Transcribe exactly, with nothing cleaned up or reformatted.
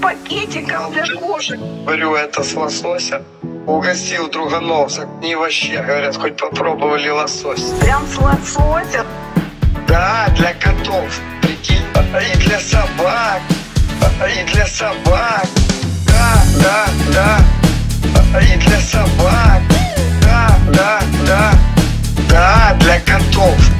пакетиком для кошек. Говорю, это с лосося. Угостил другановцев. И вообще, говорят, хоть попробовали лосось. Прям с лосося. Да, для котов, прикинь, и для собак, и для собак. Да, да, да, и для собак. Да, да, да, да, для котов.